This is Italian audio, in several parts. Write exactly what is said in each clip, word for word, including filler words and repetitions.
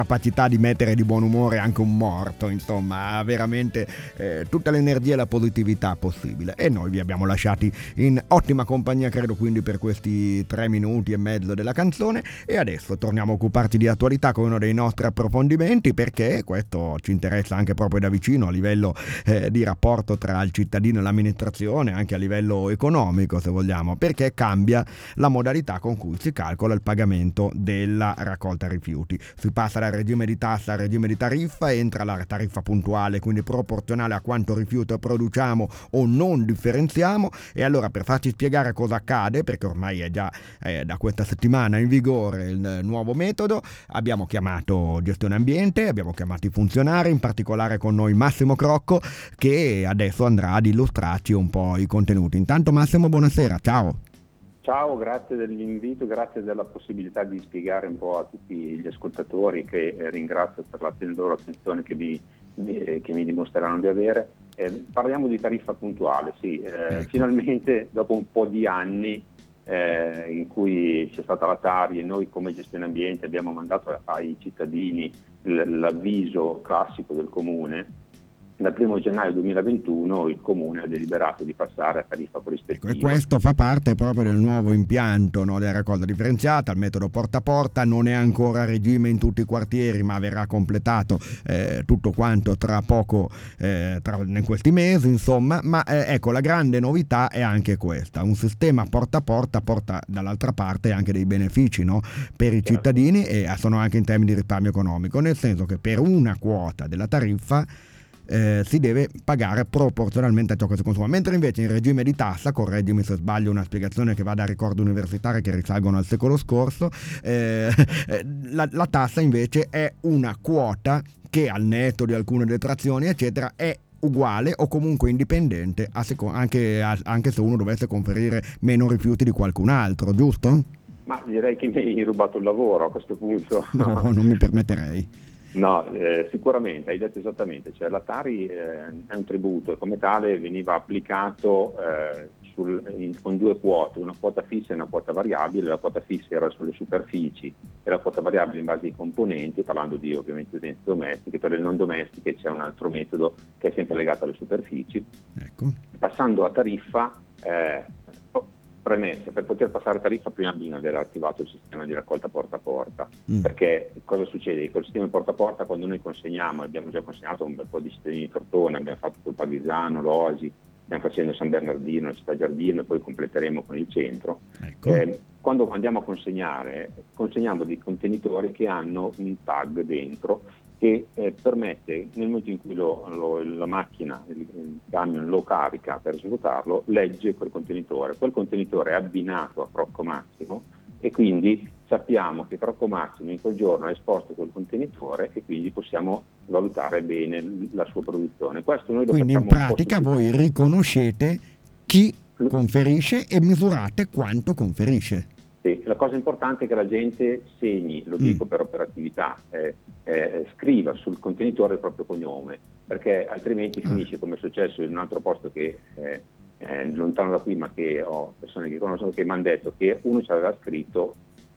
capacità di mettere di buon umore anche un morto, insomma, ha veramente eh, tutta l'energia e la positività possibile, e noi vi abbiamo lasciati in ottima compagnia, credo, quindi per questi tre minuti e mezzo della canzone, e adesso torniamo a occuparci di attualità con uno dei nostri approfondimenti, perché questo ci interessa anche proprio da vicino a livello eh, di rapporto tra il cittadino e l'amministrazione, anche a livello economico, se vogliamo, perché cambia la modalità con cui si calcola il pagamento della raccolta rifiuti. Si passa dal regime di tassa al regime di tariffa, entra la tariffa puntuale, quindi proporzionale a quanto rifiuto produciamo o non differenziamo. E allora, per farci spiegare cosa accade, perché ormai è già eh, da questa settimana in vigore il nuovo metodo, abbiamo chiamato Gestione Ambiente, abbiamo chiamato i funzionari, in particolare con noi Massimo Crocco, che adesso andrà ad illustrarci un po' i contenuti. Intanto Massimo, buonasera, ciao. Ciao, grazie dell'invito, grazie della possibilità di spiegare un po' a tutti gli ascoltatori, che eh, ringrazio per la loro attenzione che mi, mi, che mi dimostreranno di avere. Eh, parliamo di tariffa puntuale, sì, eh, ecco. Finalmente dopo un po' di anni eh, in cui c'è stata la Tari e noi come Gestione Ambiente abbiamo mandato ai cittadini l- l'avviso classico del Comune, dal primo gennaio duemilaventuno il Comune ha deliberato di passare a tariffa corrispettiva. Ecco, e questo fa parte proprio del nuovo impianto, no, della raccolta differenziata, il metodo porta a porta. Non è ancora a regime in tutti i quartieri, ma verrà completato eh, tutto quanto tra poco, eh, tra, in questi mesi, insomma. Ma eh, ecco, la grande novità è anche questa: un sistema porta a porta porta dall'altra parte anche dei benefici, no, per i cittadini, e sono anche in termini di risparmio economico, nel senso che per una quota della tariffa Eh, si deve pagare proporzionalmente a ciò che si consuma, mentre invece in regime di tassa, correggimi se sbaglio, una spiegazione che va da ricordi universitari che risalgono al secolo scorso, eh, la, la tassa invece è una quota che, al netto di alcune detrazioni eccetera, è uguale o comunque indipendente a seco- anche, a, anche se uno dovesse conferire meno rifiuti di qualcun altro, giusto? Ma direi che mi hai rubato il lavoro a questo punto. No, non mi permetterei. No, eh, sicuramente, hai detto esattamente, cioè la Tari eh, è un tributo e come tale veniva applicato eh, sul, in, con due quote, una quota fissa e una quota variabile. La quota fissa era sulle superfici e la quota variabile in base ai componenti, parlando di ovviamente utenze domestiche. Per le non domestiche c'è un altro metodo che è sempre legato alle superfici. Ecco. Passando a tariffa, eh, premessa, per poter passare a tariffa prima bisogna aver attivato il sistema di raccolta porta a porta, mm. perché cosa succede? Con il sistema porta a porta, quando noi consegniamo, abbiamo già consegnato un bel po' di cittadini di Tortona, abbiamo fatto il Pavisano, l'Osi, stiamo facendo San Bernardino, la Città Giardino e poi completeremo con il centro. Ecco. Eh, quando andiamo a consegnare, consegniamo dei contenitori che hanno un tag dentro che eh, permette, nel momento in cui lo, lo, la macchina, il, il camion lo carica per svuotarlo, legge quel contenitore. Quel contenitore è abbinato a Crocco Massimo e quindi sappiamo che Crocco Massimo in quel giorno ha esposto quel contenitore e quindi possiamo valutare bene la sua produzione. Questo noi lo quindi in pratica voi riconoscete chi conferisce e misurate quanto conferisce. Sì, la cosa importante è che la gente segni, lo dico mm. per operatività, eh, eh, scriva sul contenitore il proprio cognome, perché altrimenti mm. finisce come è successo in un altro posto che eh, eh, lontano da qui, ma che ho persone che conoscono, che mi hanno detto che uno ci aveva scritto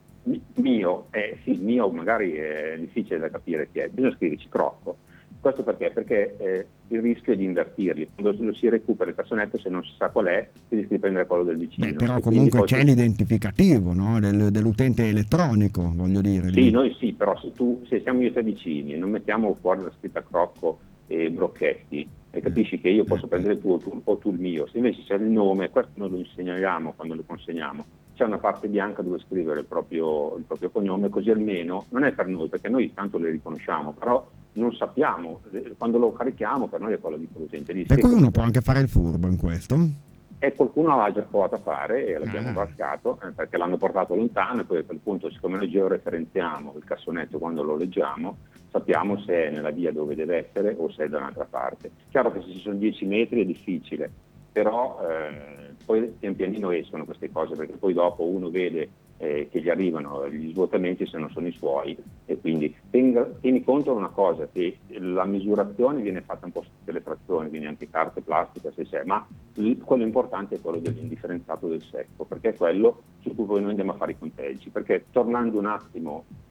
mio, eh, sì, mio magari è difficile da capire chi è, bisogna scriverci Crocco. Questo perché? Perché eh, il rischio è di invertirli. Quando lo si recupera il cassonetto, se non si sa qual è, si rischia di prendere quello del vicino. Beh, però comunque c'è si... l'identificativo, no? Del, dell'utente elettronico, voglio dire. Sì, noi sì, però se tu se siamo io e te vicini e non mettiamo fuori la scritta Crocco e Brocchetti, e capisci che io posso prendere il tuo tu, o tu il mio. Se invece c'è il nome, questo noi lo insegniamo quando lo consegniamo, c'è una parte bianca dove scrivere il proprio, il proprio cognome, così almeno non è per noi, perché noi tanto le riconosciamo, però non sappiamo, quando lo carichiamo per noi è quello di presente. Per cui uno può anche fare il furbo in questo? E qualcuno l'ha già provato a fare e l'abbiamo ah. varcato eh, perché l'hanno portato lontano e poi a quel punto, siccome noi georeferenziamo il cassonetto quando lo leggiamo, sappiamo se è nella via dove deve essere o se è da un'altra parte. Chiaro che se ci sono dieci metri è difficile, però eh, poi pian pianino escono queste cose, perché poi dopo uno vede eh, che gli arrivano gli svuotamenti se non sono i suoi, e quindi tenga, tieni conto di una cosa, che la misurazione viene fatta un po' su tutte le frazioni, quindi anche carte, plastica, se c'è, ma il, quello importante è quello dell'indifferenziato del secco, perché è quello su cui poi noi andiamo a fare i conteggi, perché tornando un attimo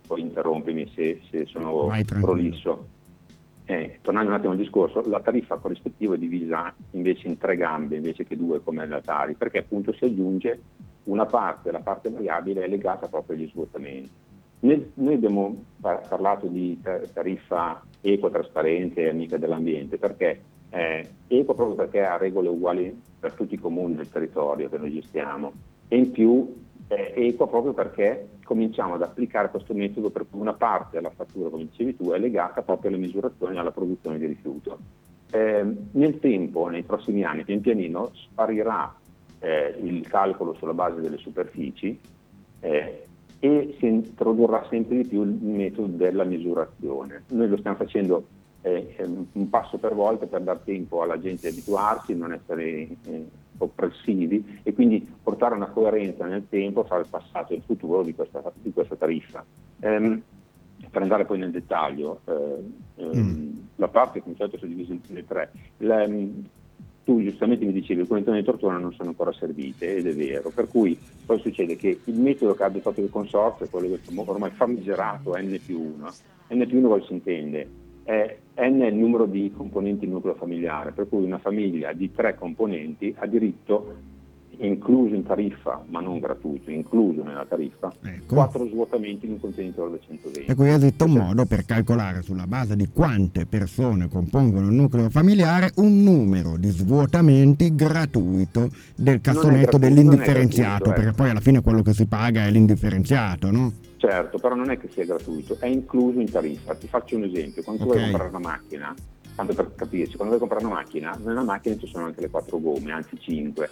poi interrompimi se, se sono Vai tranquillo. prolisso. Eh, tornando un attimo al discorso, la tariffa corrispettiva è divisa invece in tre gambe invece che due come la Tari, perché appunto si aggiunge una parte, la parte variabile è legata proprio agli svuotamenti. Nel, noi abbiamo par- parlato di tariffa equa, trasparente e amica dell'ambiente, perché eh, equa proprio perché ha regole uguali per tutti i comuni del territorio che noi gestiamo, e in più è equa proprio perché cominciamo ad applicare questo metodo per cui una parte della fattura, come dicevi tu, è legata proprio alle misurazioni e alla produzione di rifiuto. Eh, nel tempo, nei prossimi anni, pian pianino sparirà eh, il calcolo sulla base delle superfici eh, e si introdurrà sempre di più il metodo della misurazione. Noi lo stiamo facendo eh, un passo per volta per dar tempo alla gente di abituarsi, non essere eh, oppressivi e quindi portare una coerenza nel tempo fra il passato e il futuro di questa, di questa tariffa. Ehm, per andare poi nel dettaglio, eh, ehm, mm. la parte che concetto sono divise in tre. La, tu giustamente mi dicevi che le condizioni di tortura non sono ancora servite, ed è vero, per cui poi succede che il metodo che ha adottato il consorzio è quello del ormai famigerato N più uno. N più uno cosa si intende? Eh, N è il numero di componenti del nucleo familiare, per cui una famiglia di tre componenti ha diritto, incluso in tariffa, ma non gratuito, incluso nella tariffa, ecco. quattro svuotamenti in un contenitore da centoventi. E qui esiste un modo per calcolare sulla base di quante persone compongono il nucleo familiare un numero di svuotamenti gratuito del cassonetto dell'indifferenziato, gratuito, perché ecco. poi alla fine quello che si paga è l'indifferenziato, no? Certo, però non è che sia gratuito, è incluso in tariffa. Ti faccio un esempio: quando okay. tu vuoi comprare una macchina, tanto per capirci, quando vuoi comprare una macchina, nella macchina ci sono anche le quattro gomme, anzi cinque,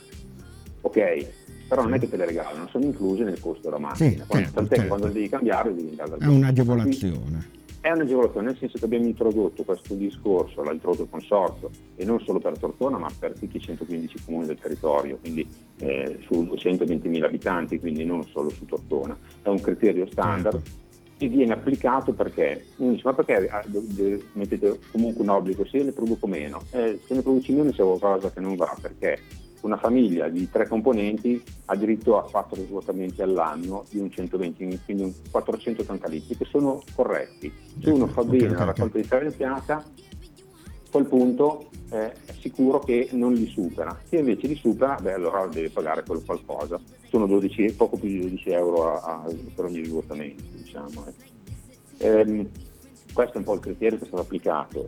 ok? Però non è che te le regalano, sono incluse nel costo della macchina. Sì, quando, certo, tant'è certo. che quando le devi cambiare devi andare dal È un'agevolazione. È un'agevolazione, nel senso che abbiamo introdotto questo discorso, l'ha introdotto il consorzio, e non solo per Tortona ma per tutti i centoquindici comuni del territorio, quindi eh, su duecentoventimila abitanti, quindi non solo su Tortona. È un criterio standard che viene applicato perché uno dice: ma perché mettete comunque un obbligo? Se io ne produco meno, eh, se ne produci meno c'è qualcosa che non va, perché una famiglia di tre componenti ha diritto a quattro svuotamenti all'anno di un centoventi, quindi un quattrocentottanta litri, che sono corretti. Se uno fa bene la raccolta differenziata, a quel punto eh, è sicuro che non li supera. Se invece li supera, beh, allora deve pagare quello qualcosa. Sono dodici, poco più di dodici euro a, a, per ogni svuotamento, diciamo. Eh. Ehm, questo è un po' il criterio che è stato applicato.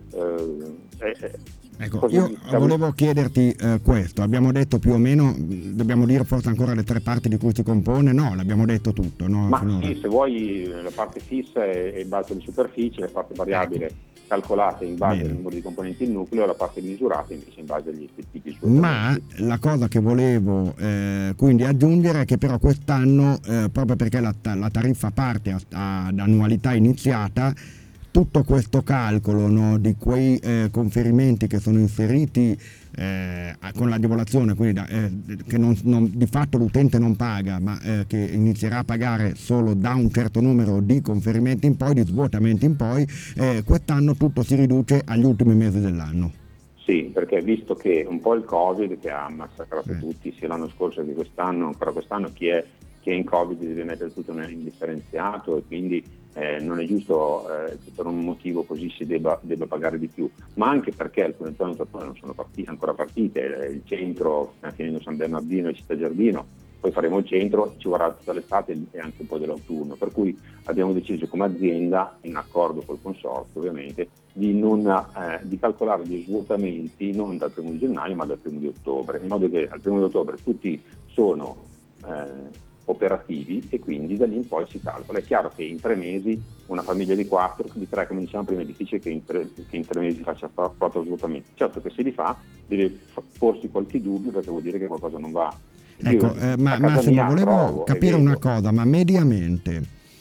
Eh, eh, Ecco, io volevo chiederti eh, questo, abbiamo detto più o meno, dobbiamo dire forse ancora le tre parti di cui si compone? No, l'abbiamo detto tutto, no? Ma Finora. sì, se vuoi la parte fissa è in base alle superfici, la parte variabile ecco. calcolata in base Bene. al numero di componenti del nucleo, la parte misurata invece in base agli effettivi svuotamenti. Ma la cosa che volevo eh, quindi aggiungere è che però quest'anno, eh, proprio perché la, la tariffa parte a, a, ad annualità iniziata, tutto questo calcolo, no, di quei eh, conferimenti che sono inseriti eh, con l'agevolazione, quindi da, eh, che non, non, di fatto l'utente non paga, ma eh, che inizierà a pagare solo da un certo numero di conferimenti in poi, di svuotamenti in poi, eh, quest'anno tutto si riduce agli ultimi mesi dell'anno. Sì, perché visto che un po' il Covid che ha massacrato eh. tutti sia l'anno scorso che quest'anno, ancora quest'anno chi è, chi è in Covid deve mettere tutto nell'indifferenziato, e quindi Eh, non è giusto eh, che per un motivo così si debba, debba pagare di più, ma anche perché alcune zone non sono partite, ancora partite, il centro, sta finendo San Bernardino e Città Giardino, poi faremo il centro, ci vorrà tutta l'estate e anche un po' dell'autunno, per cui abbiamo deciso come azienda, in accordo col consorzio ovviamente, di, non, eh, di calcolare gli svuotamenti non dal primo di gennaio ma dal primo di ottobre, in modo che al primo di ottobre tutti sono eh, operativi e quindi da lì in poi si calcola. È chiaro che in tre mesi una famiglia di quattro, di tre come dicevamo prima, è difficile che in tre, che in tre mesi faccia quattro svuotamenti. Certo che se li fa deve porsi qualche dubbio, perché vuol dire che qualcosa non va. Ecco, Io, eh, ma Massimo, volevo trovo, capire una cosa, ma mediamente,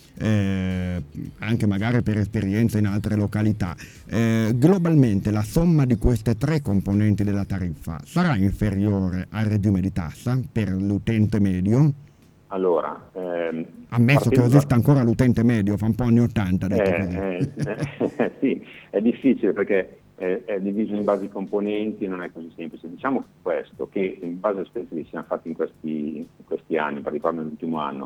eh, anche magari per esperienza in altre località, eh, globalmente la somma di queste tre componenti della tariffa sarà inferiore al regime di tassa per l'utente medio? Allora, ehm, ammesso che esista ancora l'utente medio, fa un po' anni ottanta, detto eh, così. Eh, sì, è difficile perché è, è diviso in base ai componenti, non è così semplice. Diciamo questo, che in base alle esperienze che si sono fatte in questi, in questi anni, in particolare nell'ultimo anno,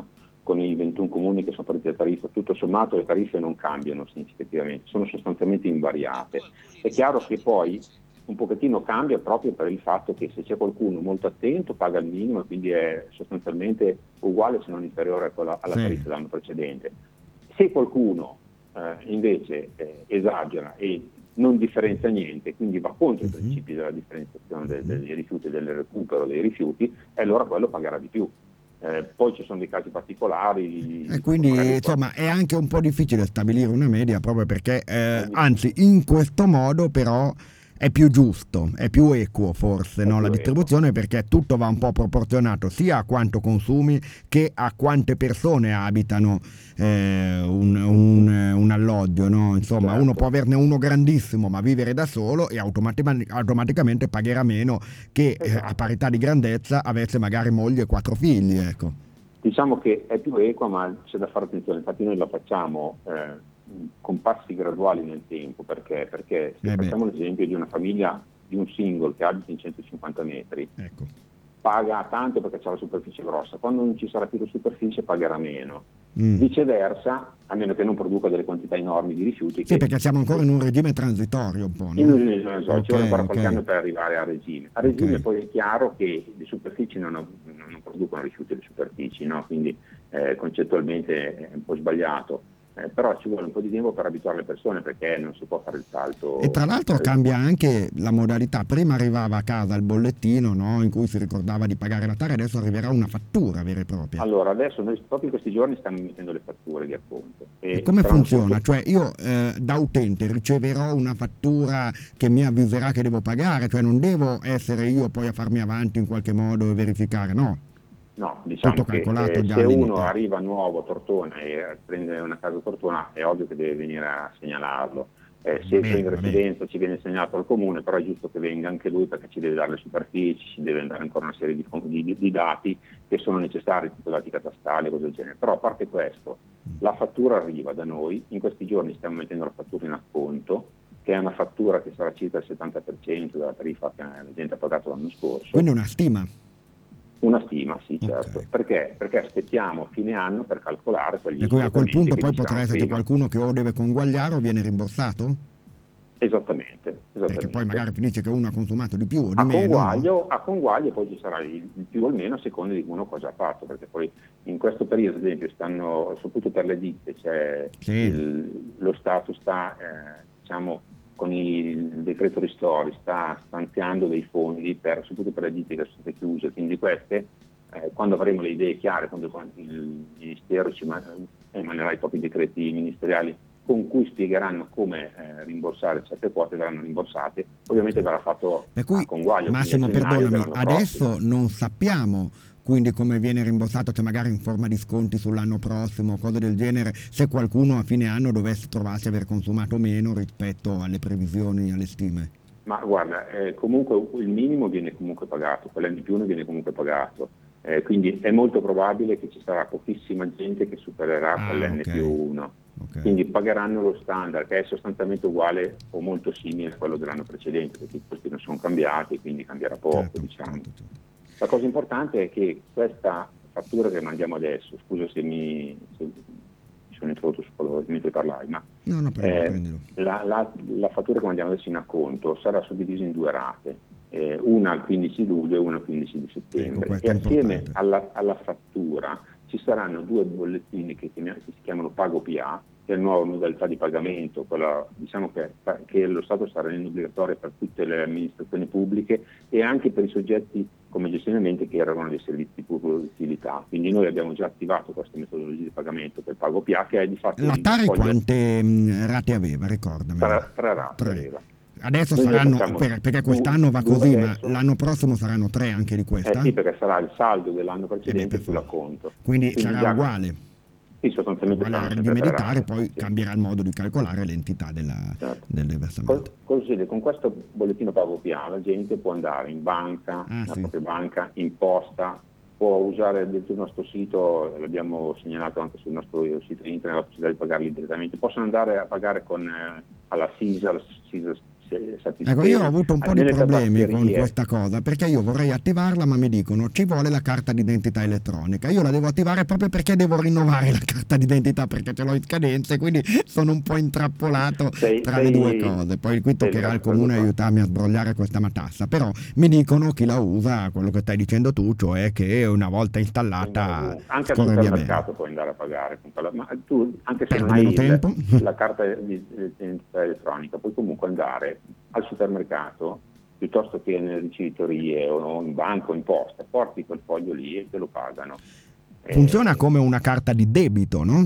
con i ventuno comuni che sono partiti a tariffa, tutto sommato le tariffe non cambiano significativamente, sono sostanzialmente invariate. È chiaro che poi un pochettino cambia proprio per il fatto che se c'è qualcuno molto attento paga il minimo e quindi è sostanzialmente uguale se non inferiore a quella, alla tariffa sì. dell'anno precedente. Se qualcuno eh, invece eh, esagera e non differenzia niente, quindi va contro uh-huh. i principi della differenziazione dei, dei rifiuti e del recupero dei rifiuti, e allora quello pagherà di più. Eh, poi ci sono dei casi particolari e quindi insomma è anche un po' difficile stabilire una media proprio perché eh, anzi in questo modo però è più giusto, è più equo forse, no? La distribuzione, perché tutto va un po' proporzionato sia a quanto consumi che a quante persone abitano eh, un, un, un alloggio, no? Insomma, certo. Uno può averne uno grandissimo ma vivere da solo e automaticamente, automaticamente pagherà meno che esatto. eh, a parità di grandezza avesse magari moglie e quattro figli, ecco. Diciamo che è più equa, ma c'è da fare attenzione, infatti noi la facciamo eh, con passi graduali nel tempo, perché, perché se eh facciamo l'esempio di una famiglia, di un single che abita in centocinquanta metri, ecco. paga tanto perché c'è la superficie grossa, quando non ci sarà più la superficie pagherà meno. Mm. Viceversa, a meno che non produca delle quantità enormi di rifiuti. Sì, che perché siamo ancora in un regime transitorio un po', no? In un regime transitorio, okay, ci vuole ancora qualche okay. anno per arrivare a regime. A regime okay. poi è chiaro che le superfici non, non producono rifiuti le superfici, no? Quindi eh, concettualmente è un po' sbagliato. Eh, però ci vuole un po' di tempo per abituare le persone, perché non si può fare il salto. E tra l'altro eh, cambia anche la modalità. Prima arrivava a casa il bollettino, no, in cui si ricordava di pagare la tara, adesso arriverà una fattura vera e propria. Allora adesso noi proprio in questi giorni stiamo mettendo le fatture di acconto. E, e come funziona? Cioè io eh, da utente riceverò una fattura che mi avviserà che devo pagare, cioè non devo essere io poi a farmi avanti in qualche modo e verificare, no? No, diciamo che eh, se uno arriva nuovo a Tortona e prende una casa a Tortona è ovvio che deve venire a segnalarlo. Eh, se è in residenza ci viene segnato al comune, però è giusto che venga anche lui perché ci deve dare le superfici, ci deve dare ancora una serie di, di, di dati che sono necessari, tipo dati catastali e cose del genere. Però a parte questo, la fattura arriva da noi, in questi giorni stiamo mettendo la fattura in acconto, che è una fattura che sarà circa il settanta per cento della tariffa che la gente ha pagato l'anno scorso. Quindi una stima? Una stima, sì, certo. Okay. Perché? Perché aspettiamo fine anno per calcolare quegli e a quel punto poi potrà essere prima. Qualcuno che o deve conguagliare o viene rimborsato? Esattamente, esattamente. Perché poi magari finisce che uno ha consumato di più o di a meno. Conguaglio, no? A conguaglio poi ci sarà il, il più o il meno a seconda di uno cosa ha fatto, perché poi in questo periodo, ad esempio, stanno, soprattutto per le ditte, c'è sì. il, lo Stato sta, eh, diciamo, con il decreto ristori sta stanziando dei fondi per, soprattutto per le ditte che sono state chiuse, quindi queste eh, quando avremo le idee chiare, quando il Ministero ci emanerà i propri decreti ministeriali con cui spiegheranno come eh, rimborsare certe quote, verranno rimborsate, ovviamente verrà fatto per cui, a conguaglio. Massimo, perdonami, adesso non sappiamo quindi come viene rimborsato, se magari in forma di sconti sull'anno prossimo, cose del genere, se qualcuno a fine anno dovesse trovarsi aver consumato meno rispetto alle previsioni, alle stime. Ma guarda, eh, comunque il minimo viene comunque pagato, quell'N di più uno viene comunque pagato, eh, quindi è molto probabile che ci sarà pochissima gente che supererà ah, quell'N più uno. Okay. Quindi pagheranno lo standard, che è sostanzialmente uguale o molto simile a quello dell'anno precedente, perché i costi non sono cambiati, quindi cambierà poco, certo, diciamo. Certo, certo. La cosa importante è che questa fattura che mandiamo adesso, scusa se mi, se mi sono introdotto su quello mentre parlavi, ma no, no, prendilo, eh, la, la, la fattura che mandiamo adesso in acconto sarà suddivisa in due rate, eh, una al quindici luglio e una al quindici di settembre, ecco, e assieme alla, alla fattura ci saranno due bollettini che, che si chiamano Pago P A, che è la nuova modalità di pagamento, quella, diciamo che, che lo Stato sta rendendo obbligatoria per tutte le amministrazioni pubbliche e anche per i soggetti come gestionamenti che erogano dei servizi di pubblica utilità. Quindi noi abbiamo già attivato questa metodologia di pagamento per Pago P A, che è di fatto... La Tari foglia... quante mh, rate aveva, ricordami? Tre, tre rate tre. aveva. Adesso noi saranno, per, perché quest'anno va così, adesso, ma l'anno prossimo saranno tre anche di questa? Eh sì, perché sarà il saldo dell'anno precedente sull'acconto. Quindi, Quindi sarà già... uguale? Sì, sostanzialmente uguale regime militare, poi sì. Cambierà il modo di calcolare l'entità della, certo. del versamento. Cosa succede? Con questo bollettino Pago P A la gente può andare in banca, ah, la sì. propria banca, in posta, può usare il nostro sito, l'abbiamo segnalato anche sul nostro sito internet, la possibilità di pagarli direttamente. Possono andare a pagare con eh, alla SISA, la SISA satisfetti. Ecco, io ho avuto un po' di Nelle problemi con tabaccherie- questa cosa, perché io vorrei attivarla, ma mi dicono ci vuole la carta d'identità elettronica. Io la devo attivare proprio perché devo rinnovare la carta d'identità, perché ce l'ho in scadenza, e quindi sono un po' intrappolato sei- tra sei- le due cose. Poi qui sei toccherà al nella- comune aiutarmi a sbrogliare questa matassa, però mi dicono chi la usa, quello che stai dicendo tu, cioè che una volta installata anche al scorre via bene. supermercato puoi andare a pagare con quella- ma tu anche se Perdi non hai meno il- tempo. la carta di di identità elettronica puoi comunque andare al supermercato piuttosto che nelle ricevitorie o in banca o in posta, porti quel foglio lì e te lo pagano. Funziona Eh, come una carta di debito, no?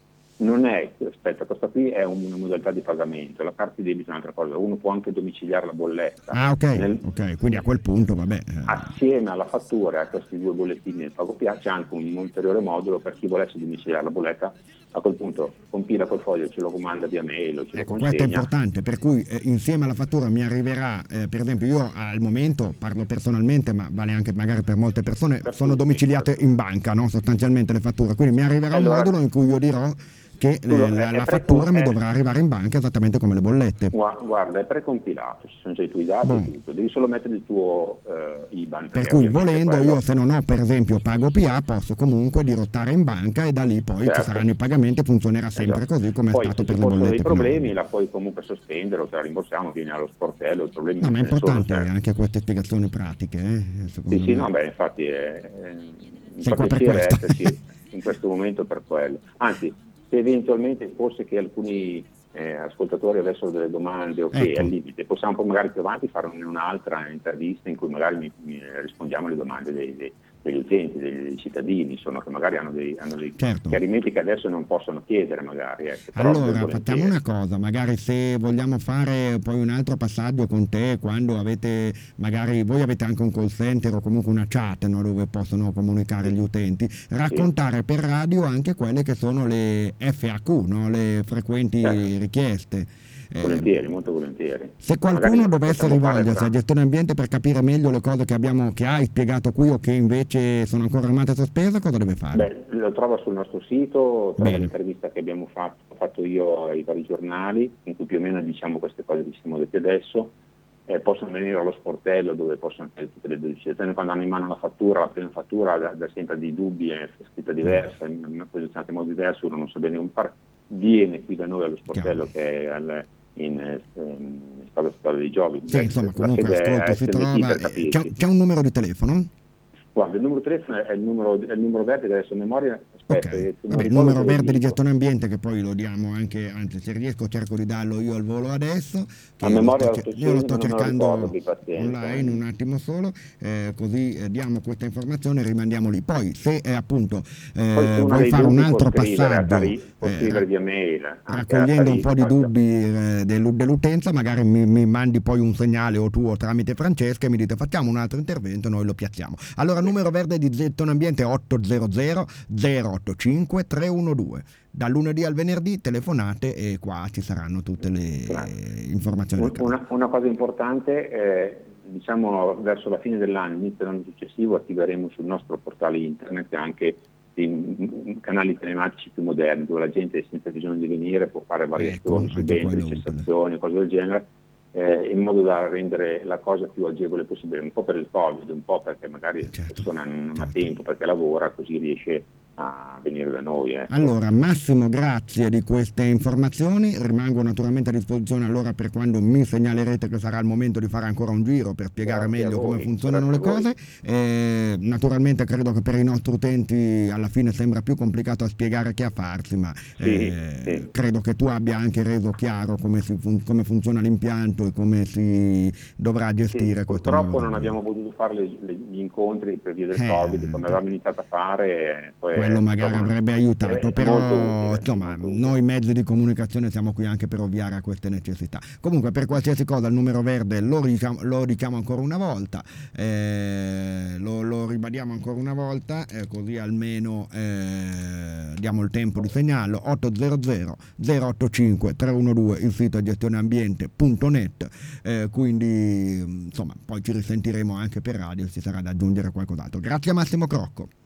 Non è, aspetta, questa qui è una modalità di pagamento, la carta di debito è un'altra cosa, uno può anche domiciliare la bolletta. Ah, ok, Nel- ok, quindi a quel punto, vabbè. eh, Assieme alla fattura a questi due bollettini del pago P A c'è anche un ulteriore modulo per chi volesse domiciliare la bolletta, a quel punto compila quel foglio, ce lo comanda via mail o ce Ecco, lo questo è consegna. importante, per cui eh, insieme alla fattura mi arriverà, eh, per esempio io al momento parlo personalmente, ma vale anche magari per molte persone, Per sono tutti, domiciliate per in banca, no? Sostanzialmente le fatture, quindi mi arriverà un Allora- modulo in cui io dirò che Tu lo- eh, la, è- la è fattura preco- mi è- dovrà arrivare in banca esattamente come le bollette. Gua- Guarda, è precompilato, ci sono già i tuoi dati Boh. e tutto, devi solo mettere il tuo eh, I B A N. Per perché cui ovviamente volendo quello- io, se non ho per esempio pago P A, posso comunque dirottare in banca e da lì poi ci Certo. saranno i pagamenti e funzionerà sempre Esatto. così come è Poi, stato se per ci le fossero bollette dei problemi prima. la puoi comunque sospendere o te la rimborsiamo, vieni allo sportello, i problemi No, non ma è ce ne sono, importante cioè. anche queste spiegazioni pratiche, eh, secondo Sì, sì, me. no, beh, infatti è, è un Sei qua per piacere questo. esserci in questo momento per quello. Anzi, se eventualmente fosse che alcuni eh, ascoltatori avessero delle domande o che Ecco. al limite, possiamo poi magari più avanti fare un'altra intervista in cui magari mi, mi rispondiamo alle domande dei, dei, degli utenti, dei, dei cittadini, insomma, che magari hanno dei, hanno dei Certo. chiarimenti che adesso non possono chiedere magari. Ecco, però ben Allora, volentieri. facciamo una cosa, magari se vogliamo fare poi un altro passaggio con te, quando avete, magari voi avete anche un call center o comunque una chat, no, dove possono comunicare gli utenti, raccontare per radio anche quelle che sono le F A Q, no, le frequenti Certo. richieste. Eh, Volentieri, molto volentieri. Se qualcuno Magari dovesse possiamo fare rivolgersi tra- a gestione ambiente per capire meglio le cose che abbiamo, che hai spiegato qui o che invece sono ancora rimaste sospese, cosa deve fare? Beh, lo trova sul nostro sito, trova Bene. l'intervista che abbiamo fatto, ho fatto io ai vari giornali, in cui più o meno diciamo queste cose che ci siamo detti adesso. Eh, possono venire allo sportello dove possono fare tutte le delucidazioni. Quando hanno in mano la fattura, la prima fattura dà, dà sempre dei dubbi, è scritta diversa, è posizionata in modo diverso, uno non sa bene come fare. Viene qui da noi allo sportello che è al, in eh, Stadio Stadio dei Giovi. Sì, insomma, La comunque sede è ascolto, si S D T trova. per eh, capirci. C'è, c'è un numero di telefono? Guarda, il numero di telefono è il numero, è il numero verde che adesso a memoria. Aspetta, Ok, eh, se non vabbè, il ricordo numero te lo verde di dico. gestione ambiente che poi lo diamo anche, anzi se riesco cerco di darlo io al volo adesso, che A io lo memoria sto, lo cer- io lo sto non me lo cercando ricordo, abbi pazienza. online un attimo solo, eh, così eh, diamo questa informazione e rimandiamo lì. Poi se eh, appunto eh, Poi se uno ha vuoi dei fare un dubbi può altro scrivere a passaggio, Tari- può eh, scrivere ra- via mail, anche a raccogliendo un po' di Tariffa. dubbi eh, del- dell'utenza, magari mi, mi mandi poi un segnale o tu o tramite Francesca e mi dite facciamo un altro intervento e noi lo piazziamo. Allora numero verde di gestione ambiente otto zero zero zero otto cinque tre uno due. Dal lunedì al venerdì telefonate e qua ci saranno tutte le informazioni. Un- Una, una cosa importante, eh, diciamo verso la fine dell'anno, inizio dell'anno successivo, attiveremo sul nostro portale internet anche dei canali telematici più moderni, dove la gente senza bisogno di venire può fare variazioni, Ecco, subentri, anche quello utile. cessazioni, cose del genere, eh, in modo da rendere la cosa più agevole possibile, un po' per il Covid, un po' perché magari Certo, la persona non ha certo. tempo perché lavora, così riesce a venire da noi. Ecco. Allora, Massimo, grazie di queste informazioni. Rimango naturalmente a disposizione allora per quando mi segnalerete che sarà il momento di fare ancora un giro per spiegare Grazie a meglio come voi, funzionano le grazie a cose. Eh, naturalmente credo che per i nostri utenti alla fine sembra più complicato a spiegare che a farsi, ma Sì, eh, sì. credo che tu abbia anche reso chiaro come, si fun- come funziona l'impianto e come si dovrà gestire Sì, questo purtroppo nuovo- non abbiamo potuto fare le- le- gli incontri per via del Eh, Covid, come avevamo iniziato a fare. Poi, quello magari insomma, avrebbe aiutato, è- è però molto utile, insomma molto utile. noi mezzi di comunicazione siamo qui anche per ovviare a queste necessità. Comunque per qualsiasi cosa il numero verde lo diciamo, lo diciamo ancora una volta, eh, lo, lo ribadiamo ancora una volta, eh, così almeno eh, diamo il tempo di segnarlo. Otto zero zero zero otto cinque tre uno due, il sito è gestioneambiente punto net, eh, quindi insomma poi ci risentiremo anche per radio, ci sarà da aggiungere qualcos'altro. Grazie a Massimo Crocco.